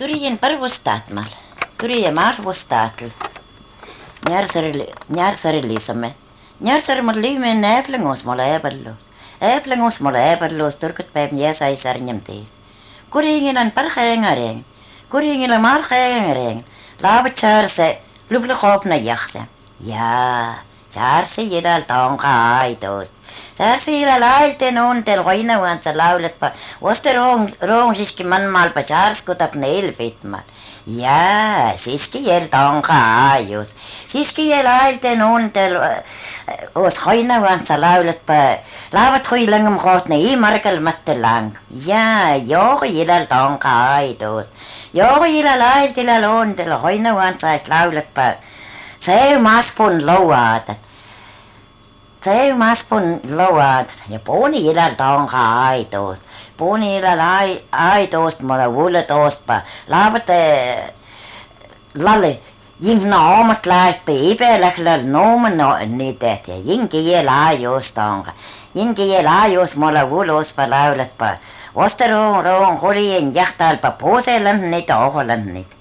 Turien parvustaatmal. Turien marvustaatl. Njärsarilisamme. Njärsarmal liimeen äplängus mulla äpärluus. Äplängus mulla äpärluus turkut päiv jäsai sarnjam teis. Kuriingilan parhaengareen. Kuriingilan marhaengareen. Laavat saarse lublukoopna jahse. Jaa. Saarsi jidal tonga aitost. Saarsi jidal ailten untel roinavansa lauletpa. Oste roonsiski manmalpa saarskutab neil fitmal. Jaa, siiski jel tonga aius. Siiski jel ailten untel os roinavansa lauletpa. Laavat huilangam rootne imargal matte lang. Jaa, joo jidal tonga aitost. Joo jidal ailtilal untel roinavansa et lauletpa. Se maspun louaatat. Se maspun louaatat. Ja puuni ilal tonga aitoost. Puuni ilal aitoost mulla vuuletoostpa. Laavat lalle jingna omat laitpe ibelählal nooman niitet. Ja jingi jel aijoost tonga. Jingi jel aijoost mulla vuuloospa lauletpa. Osta roon hulien jahtalpa puuselan niitä oholan niitä.